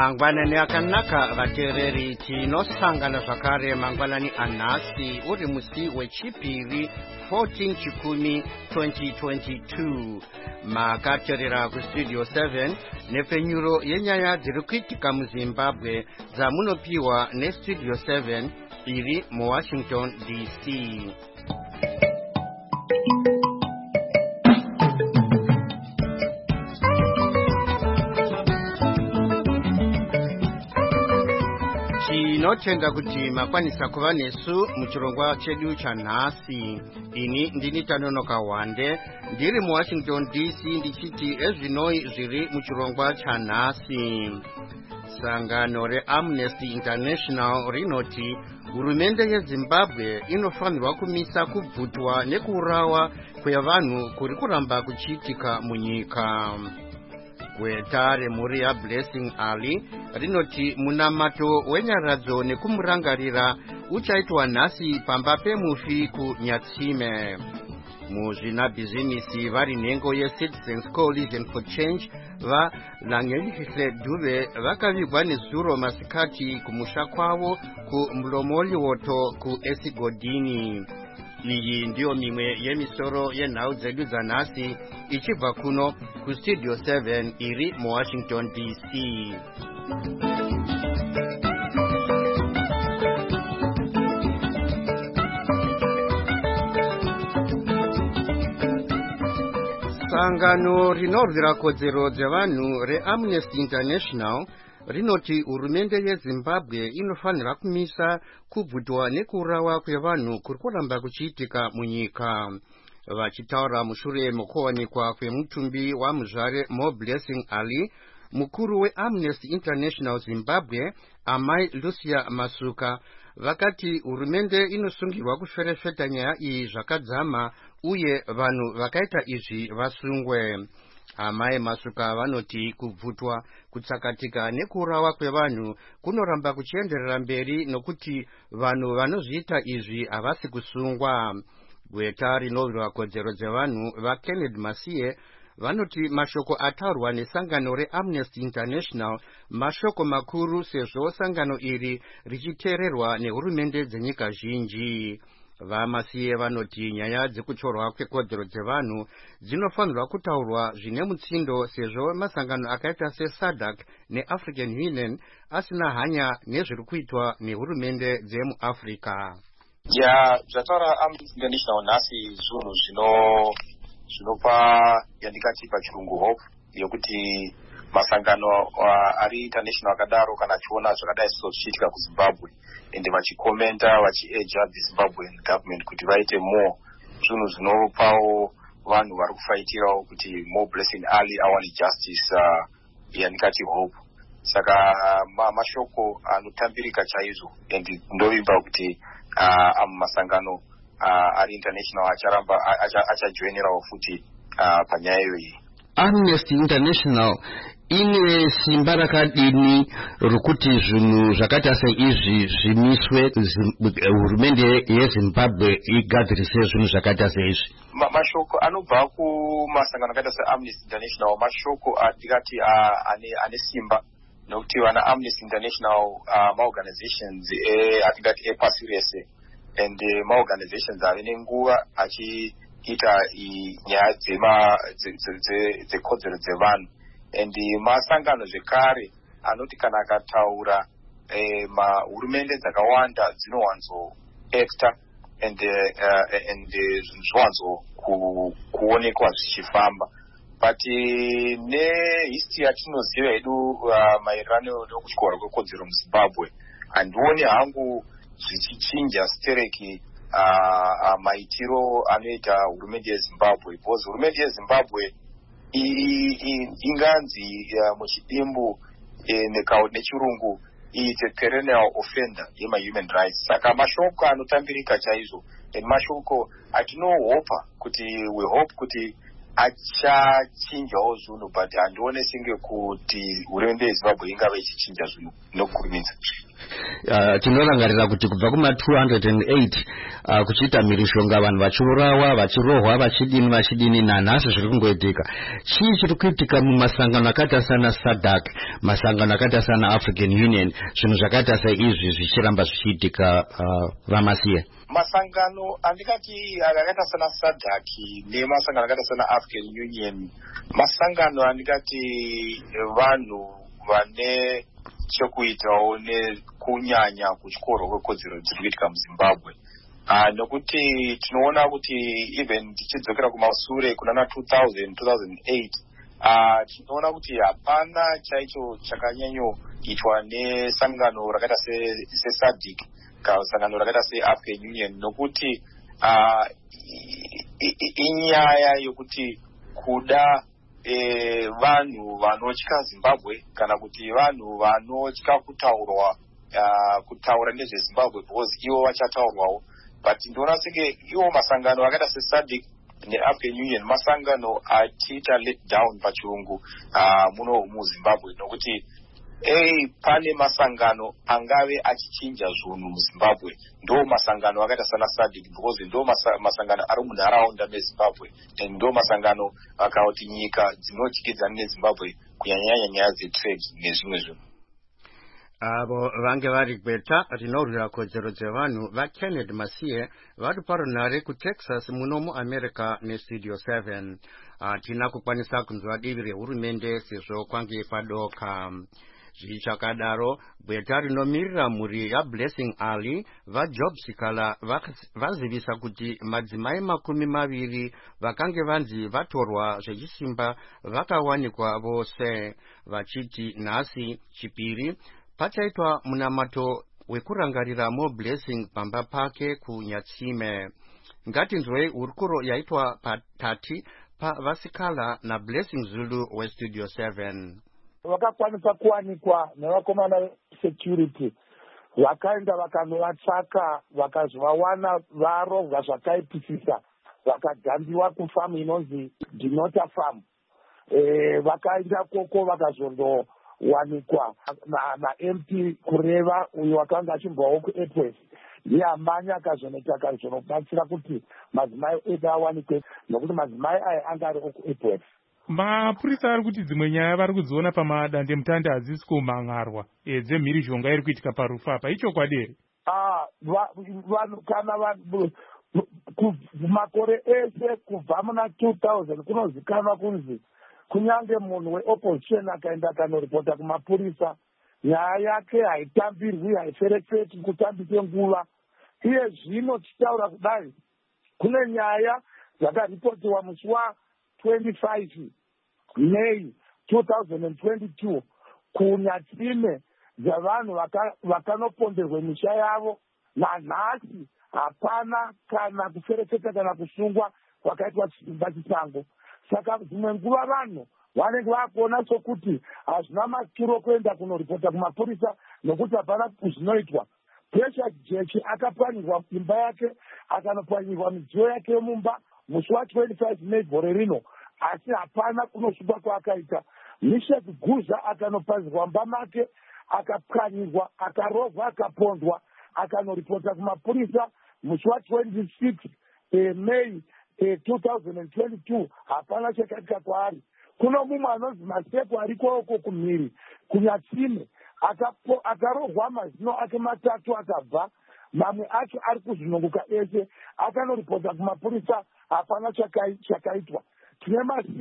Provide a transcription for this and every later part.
Mangwanani akanaka vateereri tinosangana zvakare mangwanani anhasi uri musi wechipiri 14 chikumi 2022 makateerera kustudio 7 nepfenyuro yenyaya dziri kuitika muzimbabwe dzamunopiwa nestudio 7 iri muwashington dc. Tinotenda kuti makwanisa kuva nesu muchirongwa chedu chanhasi. Ini ndini Tanonoka Wande ndiri muwashington dc ndichiti ezvinoi zviri muchirongwa chanhasi. Sangano reAmnesty International rinoti hurumende yeZimbabwe inofanirwa kumisa kubvutwa nekuurawa kwevanhu kuri kuramba kuchiitika munyika. Gweta remhuri yaBlessing Ali rinoti munamato wenyaradzo nekumurangarira uchaitwa nhasi pamba pemufi kuNyatsime. Muzvinabhizinisi vari nhengo yeCitizens Coalition for Change vaLangelihle Dube vakavigwa nezuro masikati kumusha kwavo kuMlomoliwoto kuEsigodini. Iyi ndiyo mimwe yemisoro yenhau dzedu dzanhasi ichibva kuno kustudio 7 iri muwashington dc. Sangano rinorwira kodzero dzevanhu reAmnesty International rinoti hurumende yeZimbabwe inofanira kumisa kubvutwa nekuurawa kwevanhu kuri kuramba kuchiitika munyika. Vachitaura mushure mokuwanikwa kwemutumbi wamuzvare moBlessing Ali, mukuru weAmnesty International Zimbabwe amai Lucia Masuka vakati hurumende inosungirwa kuferefeta nyaya iyi zvakadzama uye vanhu vakaita izvi vasungwe. Amai Masuka vanoti kubvutwa, kutsakatika nekuurawa kwevanhu kunoramba kuchienderera mberi nokuti vanhu vanozviita izvi havasi kusungwa. Gweta rinorwira kodzero dzevanhu vaKenneth Masiye vanoti mashoko ataurwa nesangano reAmnesty International mashoko makuru sezvo sangano iri richiteererwa nehurumende dzenyika zhinji. VaMasiye vanoti nyaya dzekutorwa kwekodzero dzevanhu dzinofanirwa kutaurwa zvine mutsindo sezvo masangano akaita seSADC neAfrican Union asina hanya nezviri kuitwa nehurumende dzemuAfrica. Zvataura Amnesty International nhasi zvinhu zvinopa yandikati pachirungu hope yokuti masangano ari international akadaro kana achiona zvakadai zvichiitika kuZimbabwe ende vachikomenta vachieja the Zimbabwean government kuti vaite more zvinhu zvinopawo vanhu vari kufaitirawo kuti moBlessing Ali awane justice yandikati hope. Saka mashoko anotambirika chaizvo ende ndovimba kuti masangano ari international acharamba achajoinerawo futi panyaya iyoyi. Amnesty International ine simba rakadini rokuti zvinhu zvakaita seizvi zvimiswe hurumende yeZimbabwe igadzirise zvinhu zvakaita seizvi? Mashoko anobva kumasangano akaita seAmnesty International mashoko atikati ane simba nokuti vana Amnesty International maorganizations atingati epasi rese and maorganizations ave nenguva achiita nyaya dzekodzero dzevanhu and masangano zvekare anoti kana akataura hurumende dzakawanda dzinowanzoacta and zvinhu zvowanzo kuonekwa zvichifamba. But nehistory yatinoziva yedu maererano nekutyora kwekodzero muZimbabwe handioni hangu zvichichinja stereki maitiro anoita hurumende yeZimbabwe, because hurumende yeZimbabwe inganzi muchidimbu nechirungu iite perennial offender yemahuman rights. Saka mashoko anotambirika chaizvo and mashoko atinohopa kuti we hope kuti achachinjawo zvinhu, but handione senge kuti hurumende yeZimbabwe ingava ichichinja zvinhu nokukurumidza. tinorangarira kuti kubva kuma 208 kuchiita mhirishonga vanhu vachiurawa vachirohwa vachidini nanhasi zviri kungoitika. Chii chiri kuitika mumasangano akaita sana SADC, masangano akaita sana African Union, zvinhu zvakaita saizvi zvichiramba zvichiitika Vamasiye? Masangano andikati akaita sana SADC nemasangano akaita sana African Union, masangano andikati vanhu vane chekuitawo nekunyanya kuchikoro kwekodzero dziri kuitika muZimbabwe. Nokuti tinoona kuti even tichidzokera kumasure kunana 2008 tinoona kuti hapana chaicho chakanyanyoitwa nesangano rakaita seSADC sangano rakaita seAfrican Union, nokuti inyaya yokuti kuda vanhu vanotya Zimbabwe kana kuti vanhu vanotya kutaura nezveZimbabwe because ivo vachataurwawo. But ndinoona senge iwo masangano akaita seSADC neAfrican Union masangano achiita let down pachirungu muno muZimbabwe, nokuti pane masangano angave achichinja zvinhu muZimbabwe ndo masangano akaita sana SADC because ndo masangano ari munharaunda meZimbabwe ndo masangano akauti nyika dzinotyidzana neZimbabwe kunyanyanya nyaya dzetrade nezvimwe zvinhu. Avo vange vari kweta rinorwira kodzero dzevanhu vaKenneth Masiye vari parunhare kuTexas muno muAmerica neStudio 7. Tina kukwanisa kunzwa divi rehurumende sezvo kwange padoka. Zvichakadaro bweta rinomirira mhuri yaBlessing Ali vaJob Sikala vazivisa kuti madzimai 20 vakange vanzi vatorwa zvechisimba vakawanikwa vose, vachiti nhasi chipiri pachaitwa munamato wekurangarira moBlessing pamba pake kuNyatsime. Ngatinzwei hurukuro yaitwa patati pavasikala naBlessing Zulu weStudio 7. Vakakwanisa kuwanikwa nevakomana security, vakaenda vakanovatsvaka vakazvawana varovwa zvakaipisisa, vakadhambiwa kufamu inonzi Dinota Farm. Vakaenda koko vakazondowanikwa naMP Kureva uyo wakanga achimbwawo kuEdwards. Ndiamanya akazonobatsira kuti madzimai edu awanikwe nokuti madzimai aya anga ari kuEdwards. Mapurisa ari kuti dzimwe nyaya vari kudziona pamadandemutande hadzisi kumhangarwa dzemhirishonga iri kuitika parufu apa, ichokwadi here? Vanhu kana makore ese kubva muna 2000 kunozikanwa kunzi kunyange munhu weopposition akaenda akanoripota kumapurisa nyaya yake haitambirwi, haiferefeti kutambise nguva. Iye zvino tichitaura kudai kune nyaya dzakaripotiwa musi wa25 May 2022 kuNyatsime dzavanhu vakanoponderwa misha yavo, nanhasi hapana kana kuferefeta kana kusungwa kwakaitwa chisimba chisango. Saka dzimwe nguva vanhu vanenge vakuona sokuti hazvina maturo kuenda kunoripota kumapurisa nokuti hapana zvinoitwa. Pressure Jechi akapwanyirwa imba yake, akanopwanyirwa midziyo yake yemumba musi wa25 May gore rino, asi hapana kunosungwa kwaakaita. Mishek Guza akanopazirwa mba make, akapwanyirwa, akarovwa, akapondwa, akanoripota kumapurisa musi wa26 May 2022, hapana chakaitika kwaari. Kuno mumwe anonzi Masepo ariko uko kumhiri kuNyatsime akarohwa mazino ake 3 akabva, mamwe acho ari kuzvinongoka ese, akanoripota kumapurisa, hapana chakaitwa. Tine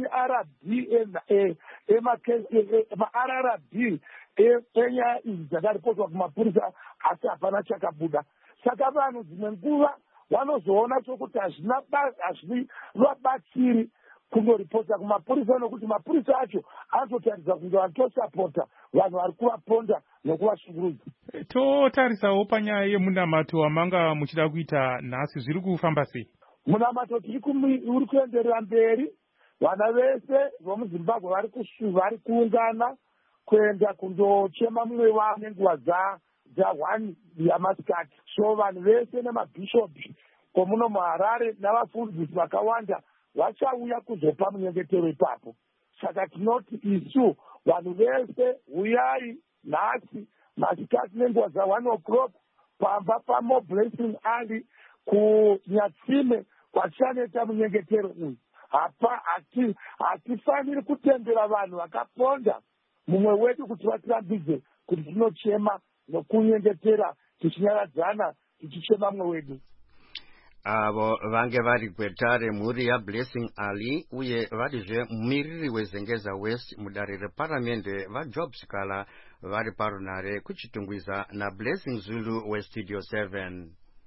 ma-RRB enyaya idzi dzakaripotwa kumapurisa asi hapana chakabuda. Saka vanhu dzimwe nguva vanozoona sokuti hazvivabatsiri kundoripota kumapurisa nokuti mapurisa acho anototaridza kunge vanotosapota vanhu vari kuvaponda nokuvashungurudza. Totarisawo panyaya yemunamato wamanga muchida kuita nhasi, zviri kufamba sei? Munamato uri kuenderera mberi. Vana vese vomuZimbabwe vari kuungana kuenda kundochema mumwe wavo nenguva dza1 yamasikati. So vanhu vese nemabhishopi komuno muHarare navafundisi vakawanda vachauya kuzopa munyengetero ipapo. Saka tinoti isu vanhu vese uyai nhasi masikati nenguva za1 o'clock pamba pamo Blessing Ali kunyatsime kwachaneta munyengetero uyu. Hatifaniri kutendera vanhu vakaponda mumwe wedu kuti vatirambidze kuti tinochema nokunyengetera tichinyaradzana tichichema mumwe wedu. Avo vange vari kwetare mhuri yaBlessing Ali uye varizve mumiriri weZengeza West mudare reparamende vaJob Sikala vari parunare kuchitungwiza naBlessing Zulu weStudio 7.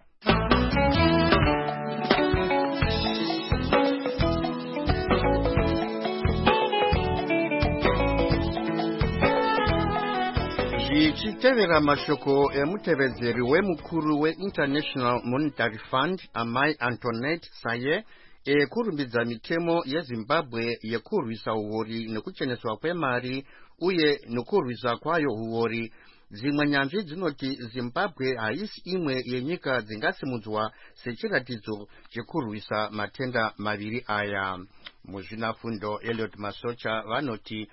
Zvichitevera mashoko emutevedzeri wemukuru weInternational Monetary Fund Amai Antoinette Saye ekurumbidza mitemo yeZimbabwe yekurwisa uwori nekucheneswa kwemari uye nekurwisa kwayo uwori. Dzimwe nyanzvi dzinoti Zimbabwe haisi imwe yenyika dzingasimudzwa sechiratidzo chekurwisa matenda maviri aya. Muzvinafundo Elliot Masocha vanoti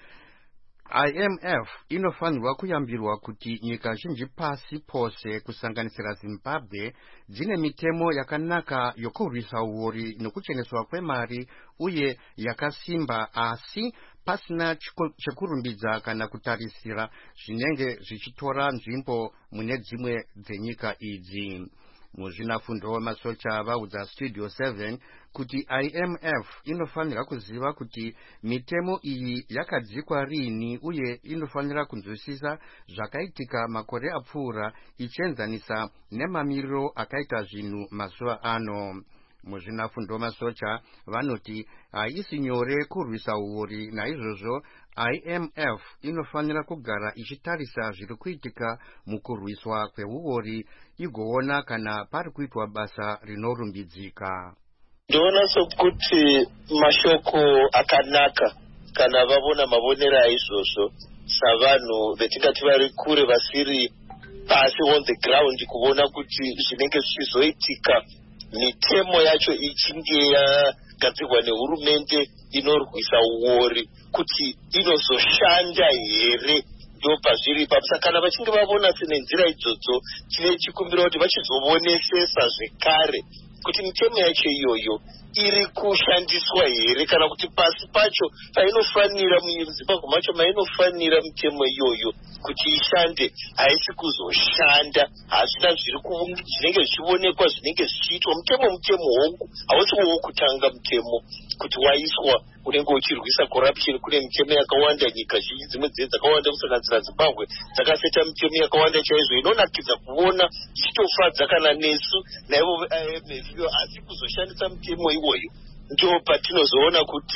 IMF inofanirwa kuyambirwa kuti nyika zhinji pasi pose kusanganisira Zimbabwe dzine mitemo yakanaka yokurwisa uwori nekucheneswa kwemari uye yakasimba, asi pasina chekurumbidza kana kutarisira zvinenge zvichitora nzvimbo mune dzimwe dzenyika idzi. Muzvinafundo Masocha vaudza Studio 7 kuti IMF inofanira kuziva kuti mitemo iyi yakadzikwa rini uye inofanira kunzwisisa zvakaitika makore apfuura ichienzanisa nemamiriro akaita zvinhu mazuva ano. Muzvinafundo Masocha vanoti haisi nyore kurwisa uwori, naizvozvo IMF inofanira kugara ichitarisa zviri kuitika mukurwiswa kweuwori igoona kana pari kuitwa basa rinorumbidzika. Ndoona sokuti mashoko akanaka kana vavona mavonero aizvozvo savanhu vetingati vari kure vasiri pasi on the ground kuona kuti zvinenge zvichizoitika mitemo yacho ichinge yagadzirwa nehurumende inorwisa uwori kuti inozoshanda here ndo pazviri papisa. Kana vachinge vavona sine nzira idzodzo tine chikumbiro kuti vachizovonesesa zvekare kuti mitemo yacho iyoyo iri kushandiswa here kana kuti pasi pacho painofanira muZimbabwe macho mainofanira mitemo iyoyo kuti ishande haisi kuzoshanda. Hazvina zvinenge zvichionekwa zvinenge zvichiitwa. Mutemo hongu hausi wokutanga mutemo kuti waiswa unenge uchirwisa corruption. Kune mitemo yakawanda, nyika zhinji dzimwe dzakawanda kusanganisira Zimbabwe dzakaseta mitemo yakawanda chaizvo inonakidza kuona ichitofadza kana nesu naivo IMF, asi kuzoshandisa mitemo iwoyo ndio patinozoona kuti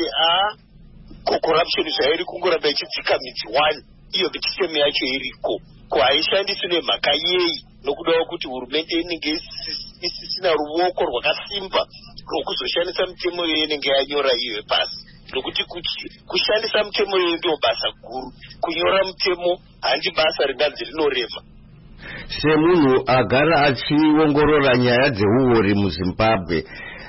corruption zvairi kungoramba ichidzika midzi 1 iyo mitemo yacho iriko ko haishandiswi nemhaka yei, nokudawo kuti hurumende inenge isisina ruoko rwakasimba rwokuzoshandisa mitemo iyoyo inenge yanyora iyoyo pasi, nokuti kushandisa mitemo iyoyo ndio basa guru. Kunyora mitemo handi basa ringanzi rinorema. Semunhu agara achiongorora nyaya dzeuwori muZimbabwe,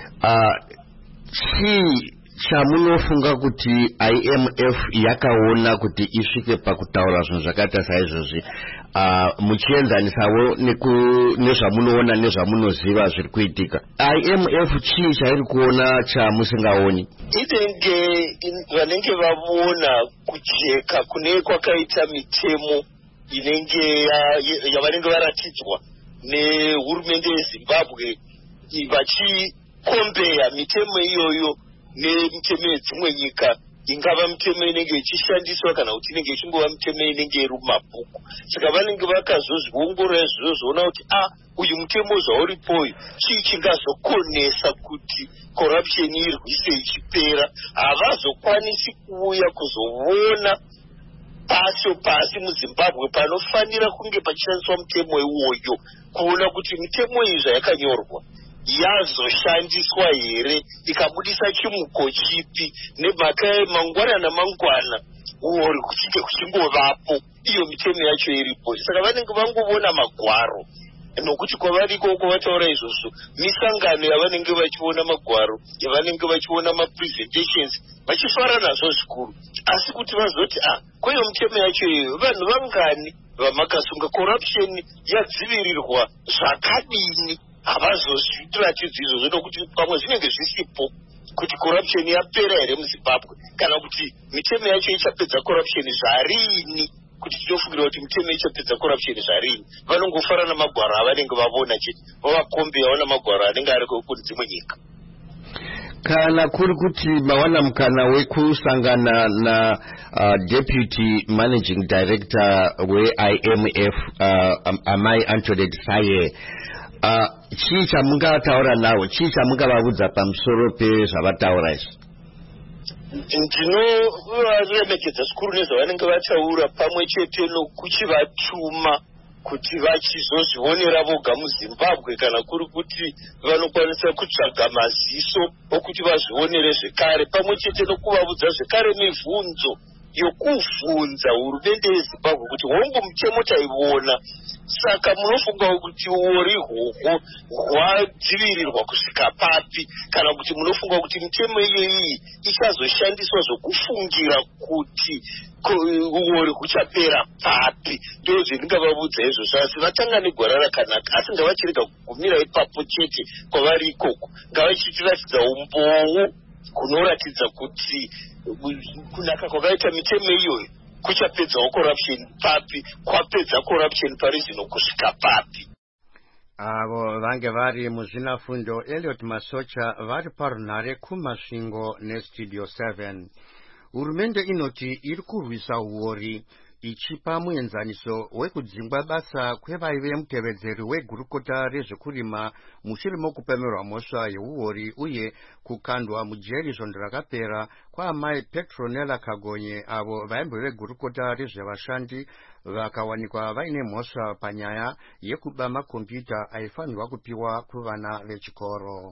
chii chamunofunga kuti IMF yakaona kuti isvike pakutaura zvinhu zvakaita saizvozvi, muchienzanisawo nezvamunoona nezvamunoziva zviri kuitika? IMF chii chairi kuona chamusingaoni? Inenge vanenge vavona kujeka kune kwakaita mitemo inenge yavanenge varatidzwa nehurumende yeZimbabwe vachikombeya mitemo iyoyo nemitemo yedzimwe nyika, ingava mitemo inenge ichishandiswa kana kuti inenge ichingova mitemo inenge iri mumabhuku. Saka vanenge vakazozviongorora zvozoona kuti uyu mutemo zvauripo uyu chii chingazokonesa kuti corruption irwise ichipera. Havazokwanisi kuuya kuzoona pasi muZimbabwe panofanira kunge pachishandiswa mutemo iwoyo kuona kuti mitemo iyi zvayakanyorwa yazoshandiswa here, ikabudisa chimuko chipi, nemhaka mangwana uwori kuchinge kuchingovapo iyo mitemo yacho iripo. Saka vanenge vangovona magwaro, nokuti kwavariko kwavataura izvozvo misangano yavanenge vachiona magwaro, yavanenge vachiona mapresentations, vachifara nazvo zvikuru. Asi kuti vazoti kweyo mitemo yacho iyoyo vanhu vangani vamakasunga corruption yadzivirirwa zvakadini havazozvitiratidzi izvozvo nokuti pamwe zvinenge zvisipo kuti corruption yapera here muZimbabwe kana kuti mitemo yacho ichapedza corruption zvarini kuti tinofungira kuti mitemo ichapedza corruption zvarini vanongofara namagwaro avanenge vavona chete vavakombeyawo namagwaro anenge ari kune dzimwe nyika kana kuri kuti mawana mukana wekusangana na deputy managing director we-IMF amai Antoinette Saye chii chamungataura nawo chii chamungavabudza pamusoro pezvavataura izvi ndinovaremekedza zvikuru nezvavanenge vataura pamwe chete nokuchivatuma kuti vachizozvionera voga muZimbabwe kana kuri kuti vanokwanisa kutsvaga maziso okuti vazvionere zvekare pamwe chete nokuvabudza zvekare mibvunzo yokuvhunza hurumende yeZimbabwe kuti hongu mutemo taiona saka munofunga kuti uori hwohwo hwadzivirirwa kusvika papi kana kuti munofunga kuti mitemo iyoyi ichazoshandiswa zvokufungira kuti uori huchapera papi ndo zvendingavabudza izvozvo asi vatanga negwara rakanaka asi ngavachirega kugumira ipapo chete kwavari ikoko ngavachichiratidza umbowo kunoratidza kuti kunaka kwakaita mitemo iyoyo kuchapedzawo corruption papi kwapedza corruption pari zvino kusvika papi avo vange vari muzvinafundo Elliot Masocha vari parunhare kumasvingo nestudio 7 hurumende inoti iri kurwisa uori ichipa muenzaniso wekudzingwa basa kwevaive mutevedzeri wegurukota rezvekurima mushure mokupemerwa mhosva yeuori uye kukandwa mujeri zvondo rakapera kwaamai Petronella Kagonye avo vaimbove gurukota rezvevashandi vakawanikwa vaine mhosva panyaya yekuba makombiyuta aifanirwa kupiwa kuvana vechikoro.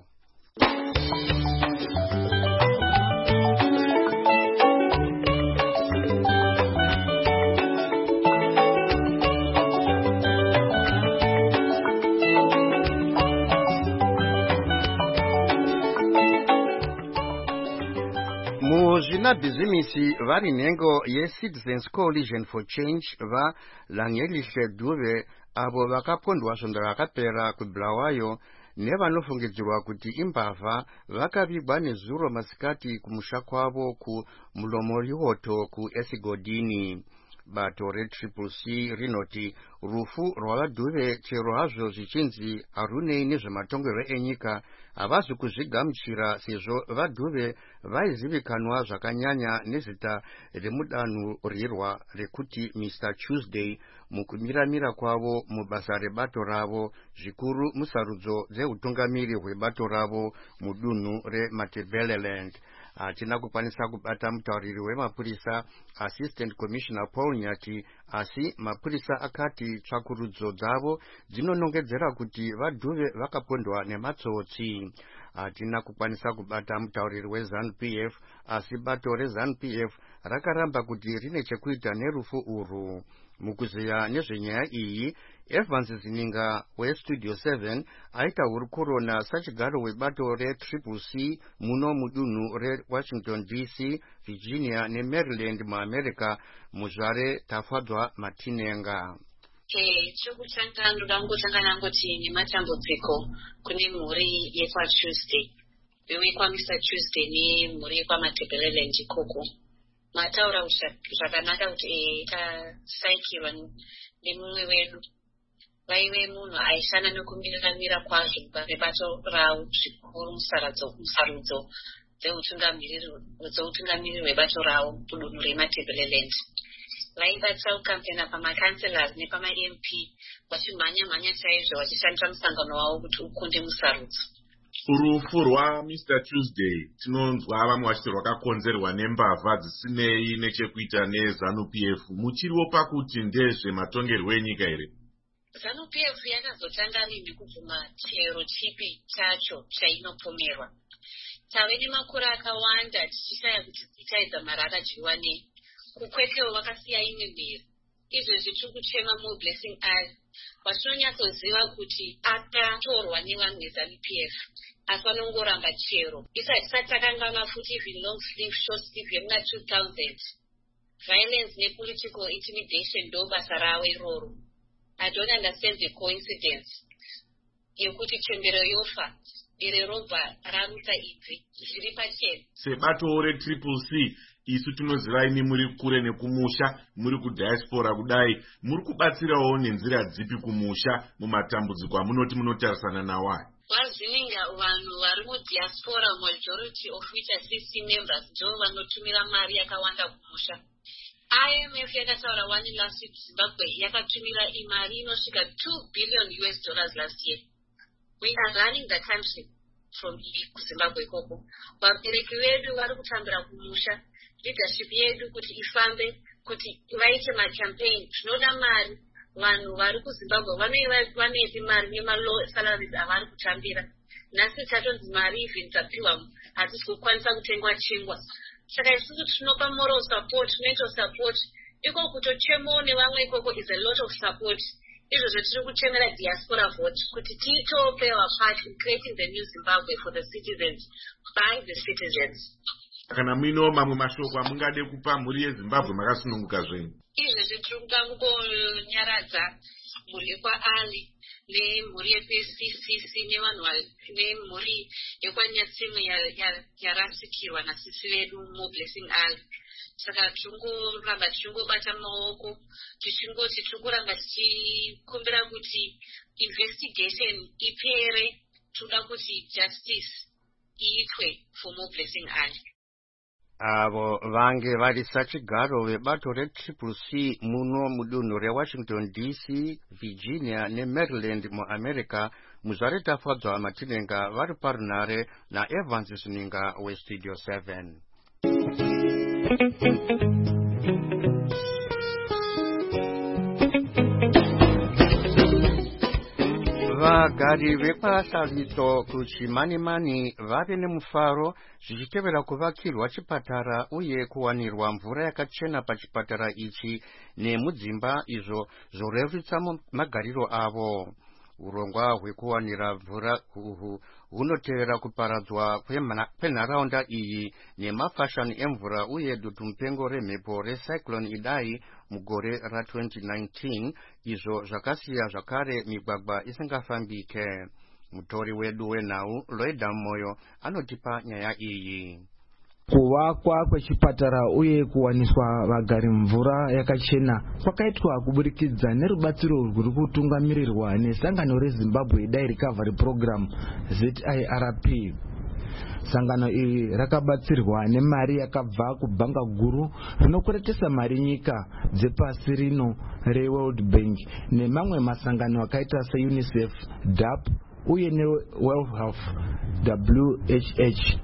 Muzvinabhizimisi vari nhengo yeCitizens Coalition for Change vaLangelishe Dube avo vakapondwa zvondo rakapera kuBulawayo nevanofungidzirwa kuti imbavha vakavigwa nezuro masikati kumusha kwavo kuMulomoriwoto kuEsigodini. Bato reCCC rinoti rufu rwavaDube chero hazvo zvichinzi harunei nezvematongerwo enyika havazi kuzvigamuchira sezvo vaDube vaizivikanwa zvakanyanya nezita remudanhurirwa rekuti Mr. Tuesday mukumiramira kwavo mubasa rebato ravo zvikuru musarudzo dzeutungamiri hwebato ravo mudunhu reMatabeleland. Hatina kukwanisa kubata mutauriri wemapurisa Assistant Commissioner Paul Nyati asi mapurisa akati tsvakurudzo dzavo dzinonongedzera kuti vaDube vakapondwa nematsotsi. Hatina kukwanisa kubata mutauriri weZANU-PF asi bato reZANU-PF rakaramba kuti rine chekuita nerufu urwu. Mukuziya nezvenyaya iyi Evans Zininga weStudio 7 aita hurukuro nasachigaro webato reCCC muno mudunhu reWashington DC, Virginia neMaryland muAmerica muzvare Tafadzwa Matinenga. Chokutanga ndangotanga nangoti nematambudziko kune mhuri yekwaTuesday vewekwa Mr. Tuesday nemhuri yekwaMatabeleland ikoko mataura zvakanaka kuti tasaikirwa nemumwe wedu vaive munhu aishanda nekumiramira kwazvo rebato ravo zvikuru musarudzo dzeutungamiriri hwebato ravo kudunhu reMatabeleland vaibatsa kukampena pamakanselas nepamaMP vachimhanya chaizvo vachishandisa musangano wavo kuti ukunde musarudzo. Rufu rwaMr. Tuesday tinonzwa vamwe vachiti rwakakonzerwa nembavha dzisinei nechekuita neZANU-PF. Muchiriwo pakuti ndezvematongerwo enyika here? ZANU-PF yakazotanga nekubvuma chero chipi chacho chainopomerwa. Tave nemakore akawanda tichishaya kuti tichaedza mari akadyiwa nei. Kukwekewo vakasiya imwe mberi. Izvezvi tiri kuchema muBlessing Ali vatinonyatsoziva kuti akatorwa nevanhu veZANU-PF asi vanongoramba chero. Isati takangana futi even long sleeve short sleeve yemuna 2000 violence nepolitical intimidation ndo basa ravo iroro. I don't understand the coincidence yekuti chembero yofa iri robva raruta idzi zviri pachena. sebato retriple C isu tinoziva ini muri kure nekumusha, muri kudiaspora kudai, muri kubatsirawo nenzira dzipi kumusha mumatambudziko amunoti munotarisana nawo? Vazininga vanhu vari mudiaspora, majority of which are CC members, ndo vanotumira mari yakawanda kumusha. IMF yakataura one last week Zimbabwe yakatumira imari inosvika $2 billion last year. We are running the country from Zimbabwe ikoko. Vabereki vedu vari kutambira kumusha, leadership yedu kuti ifambe, kuti vaite macampaign. Zvinoda mari. Vanhu vari kuZimbabwe vanezi mari nemalow salaries avari kutambira. Nhasi tatonzi mari even dzapihwa hatisi kukwanisa kutengwa chingwa. Saka isusu tinopa moral support, mental support. Iko kutochemo nevamwe ikoko is a lot of support. Izvozvo tiri kuchemera diaspora vote kuti titope our part in creating the new Zimbabwe for the citizens, by the citizens. Kana muino mamwe mashoko amungade kupa mhuri yeZimbabwe makasununguka zvenyu? Izvezvi tiri kungangonyaradza mhuri yekwaali nemhuri yekweCCC nevanhu nemhuri yekwanyatsimu yarasikirwa nasisi vedu muBlessing Ali. Saka tichingoramba tichingobata maoko tichingoti tiri kuramba tichikumbira kuti investigation ipere, toda kuti justice iitwe for muBlessing Ali. Avo vange vari sachigaro vebato retriple C muno mudunhu reWashington DC, Virginia neMaryland muAmerica. Muzare tafadzwa Matinenga vari parunare naEvans Sininga weStudio 7. Vagari vepasavito kuchimanimani vave nemufaro zvichitevera kuvakirwa chipatara uye kuwanirwa mvura yakachena pachipatara ichi nemudzimba izvo zvorerutsa magariro avo. Urongwa hwekuwanira mvura uhu hunotevera kuparadzwa kwenharaunda iyi nemafashani emvura uye dutumupengo remhepo recyclone Idai mugore ra2019, izvo zvakasiya zvakare migwagwa isingafambike. Mutori wedu wenhau Loida Moyo anotipa nyaya iyi. Kuvakwa kwechipatara uye kuwaniswa vagari mvura yakachena kwakaitwa kuburikidza nerubatsiro rwuri kutungamirirwa nesangano reZimbabwe Dai Recovery Program ZIRP. Sangano iri rakabatsirwa nemari yakabva kubhanga guru rinokweretesa mari nyika dzepasi rino reWorld Bank nemamwe masangano akaita seUNICEF, DAP uye neWorld Health WHH.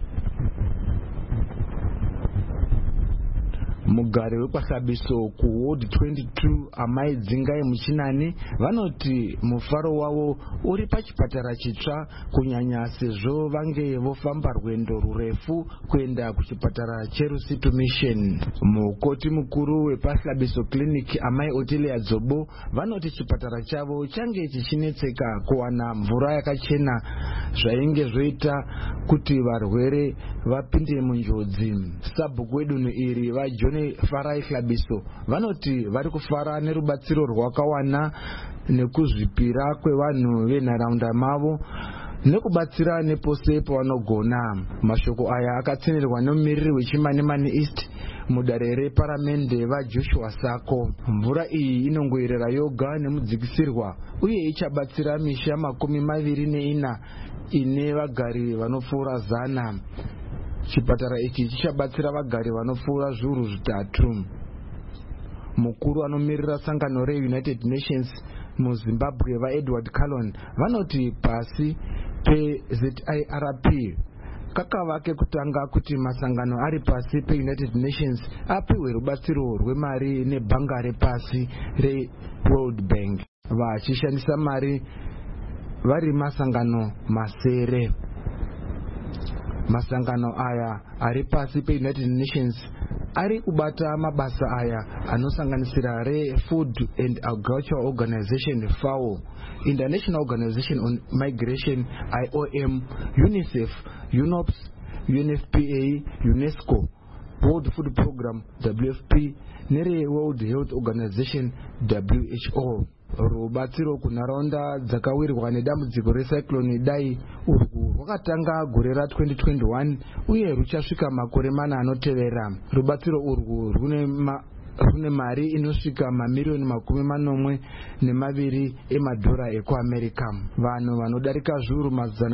Mugari wekwaSabiso kuWard 22 Amai Dzingai Muchinani vanoti mufaro wavo uri pachipatara chitsva kunyanya sezvo vange vofamba rwendo rurefu kuenda kuchipatara cheRusitu Mission. Mukoti mukuru wepaSabiso Clinic Amai Otelia Dzobo vanoti chipatara chavo change chichinetseka kuwana mvura yakachena zvainge zvoita kuti varwere vapinde munjodzi. Sabhuku wedunhu iri vaJohn Farai Hlabiso vanoti vari kufara nerubatsiro rwakawana nekuzvipira kwevanhu venharaunda mavo nekubatsira nepose pavanogona. Mashoko aya akatsenderwa nomumiriri weChimanimani East mudare reparamende vaJoshua Sako. Mvura iyi inongoerera yoga nemudzikisirwa uye ichabatsira misha 24 ine vagari vanopfuura 100. Chipatara ichi chichabatsira vagari vanopfuura zviuru 3. Mukuru anomirira sangano reUnited Nations muZimbabwe vaEdward Callon vanoti pasi peZIRP kakava kekutanga kuti masangano ari pasi peUnited Nations apiwe rubatsiro rwemari nebhanga repasi reWorld Bank vachishandisa mari vari masangano masere. Masangano aya ari pasi peUnited Nations ari kubata mabasa aya anosanganisira reFood and Agriculture Organization FAO, International Organization on Migration IOM, UNICEF, UNOPS, UNFPA, UNESCO, World Food Program WFP nere-World Health Organization WHO. Rubatsiro kunharaunda dzakawirwa nedambudziko recyclone Idai urwu rwakatanga gore ra 2021 uye ruchasvika makore 4 anotevera. Rubatsiro urwu rune mari inosvika mamiliyoni 42 emadhora ekuAmerica. Vanhu vanodarika zviuru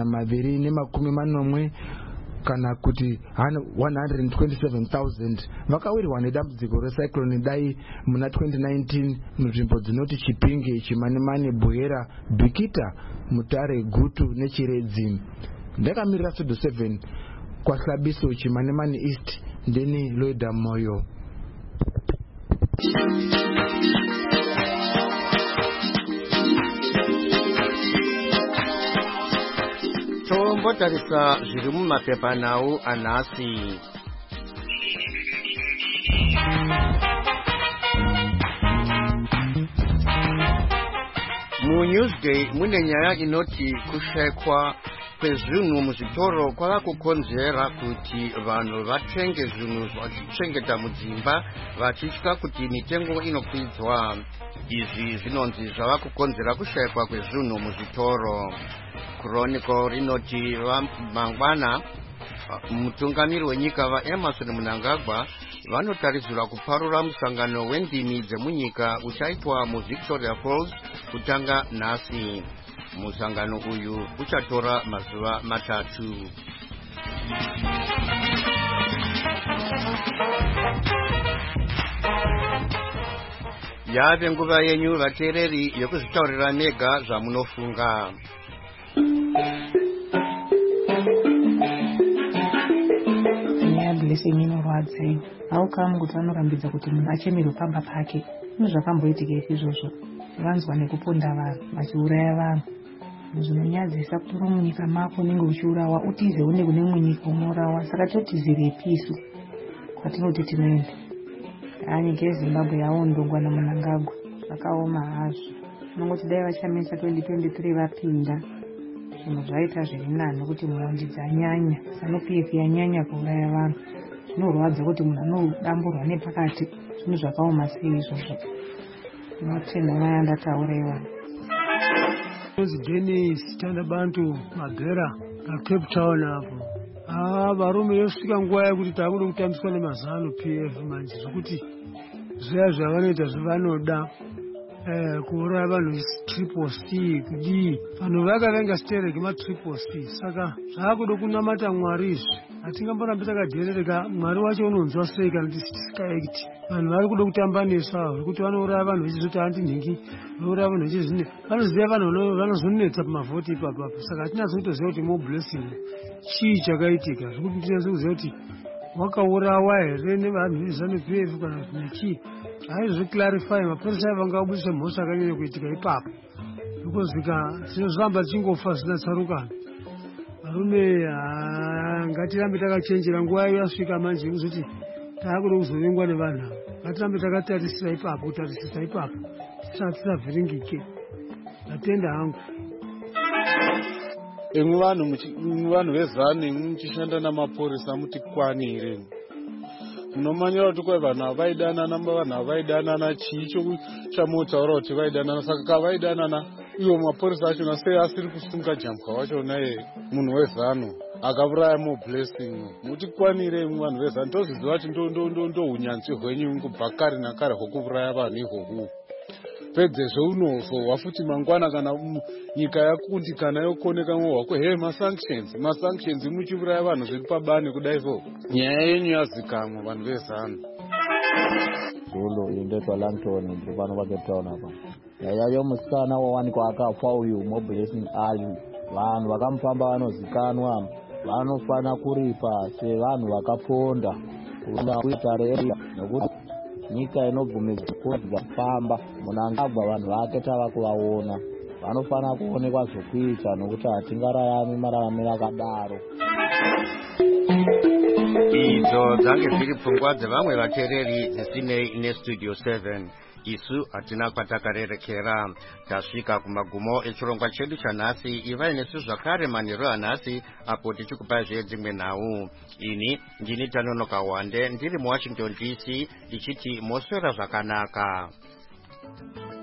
240 kana kuti 127,000 vakawirwa nedambudziko recyclone Idai muna 2019 munzvimbo dzinoti Chipinge, Chimanimani, Buyera, Bikita, Mutare, Gutu neChiredzi. Ndakamirira Studio 7 kwahlabiso Chimanimani East, ndini Loida Moyo. tombotarisa zviri mumapepa nawo anhasi. muNewsday mune nyaya inoti kushayikwa kwezvinhu muzvitoro kwava kukonzera kuti vanhu vatenge zvinhu zvavachengeta mudzimba vachitya kuti mitengo inokwidzwa. Izvi zvinonzi zvava kukonzera kushayikwa kwezvinhu muzvitoro. Chronicle rinoti mangwana mutungamiri wenyika vaEmmerson Mnangagwa vanotarisirwa kuparura musangano wendimi dzemunyika uchaitwa muVictoria Falls kutanga nhasi. Musangano uyu uchatora mazuva 3. Yave nguva yenyu vateereri yokuzvitaurira mega zvamunofunga. Blessing inorwadza. Haukamu kuti vanorambidza kuti munhu achemere pamba pake. Zvakamboitika izvozvo. Vanzwa nekuponda vanhu vachiuraya vanhu. Zvinonyadzisa kuti uri munyika mako unenge uchiurawa utize une kune munyika unourawa. Saka totizirepi isu kwatinoti tinoenda. Nyika yeZimbabwe yaondongwa naMnangagwa. Zvakaoma hazvo. Unongoti dai vachamisa 2023 vapinda. Zvinhu zvaita zviri nani kuti muhondi dzanyanya. ZANU-PF yanyanya kuuraya vanhu. Zvinorwadza kuti munhu anodamburwa nepakati. Zvinhu zvakaoma sei izvozvo. Tinotenda vaya ndatauraiwa. Dennis Tandabantu Magera Cape Town hapo. Varume yosvika nguva yekuti takuda kutambiswa nemaZANU-PF manje zvokuti zviya zvavanoita zvavanoda kuuraya vanhu triple C kudii vanhu vakavenga stereki matriple C. Saka zvaakuda kunamata Mwari izvi. Hatingamborambi takadherereka. Mwari wacho unonzwa sei kana tisikaekti. Vanhu vari kuda kutamba nesu avo kuti vanouraya vanhu vechizoti handinhingi vouraya vanhu vechizvine vanoziva vanhu vanozonetsa pamavhoti ipapo. Saka hatinazo kutoziva kuti moblessing chii chakaitika zvokuti tinyazo kuziva kuti wakaurawa here nevanhu veZANU-PF kana kuti nechii. Haizviclarify mapurisa vangabudisa mhosva akanyanya kuitika ipapo ndokozvika tinozoramba tichingofa zvisina tsarukano. Varume ngatirambe takachenjera. Nguva yasvika manje kuzoti taakuda kuzovengwa nevanhu ava. Ngatirambe takatarisisa ipapo tisavhiringike. Ndatenda hangu. Vanhu veZANU muchishanda namapurisa mutikwanire. Munomanyira kuti kwai vanhu avaidanana, vanhu avaidanana chii chamotaura kuti vaidanana. Saka kavaidanana iwo mapurisa achona sei asiri kusunga jambwa wachona munhu weZANU akauraya moblessing. Mutikwanire vanhu veZANU tozviziva kuti ndounyanzvi hwenyu kubva kare nakare hwokuuraya vanhu ihwoku. Pedzezvo unozowa futi mangwana kana nyika yakundikana yokoneka mwohwako masanctions muchiuraya vanhu zviri pabani kudai so. Nyaya yenyu yazikamwa vanhu veZANU. Zulu indetwa Langton ndiri pano paCape Town apa. Nyaya yomusikana wawanikwa akafa uyu moblessing ali. Vanhu vakamufamba vanozikanwa. Vanofana kuripa sevanhu vakaponda kuita reri nokuti nyika inobvumidzwa kudya kufamba. Mnangagwa vanhu vake tava kuvaona. Vanofana kuonekwa zvokuita nokuti hatingararami mararamiro akadaro. Idzo dzange zviri pfungwa dzevamwe vateereri dzisinei neStudio 7. isu hatina kwatakarerekera. Tasvika kumagumo echirongwa chedu chanhasi. Ivai nesu zvakare manheru anhasi apo tichikupa dzimwe nhau. Ini ndini Tanonoka Wande ndiri muWashington DC ndichiti moswera zvakanaka.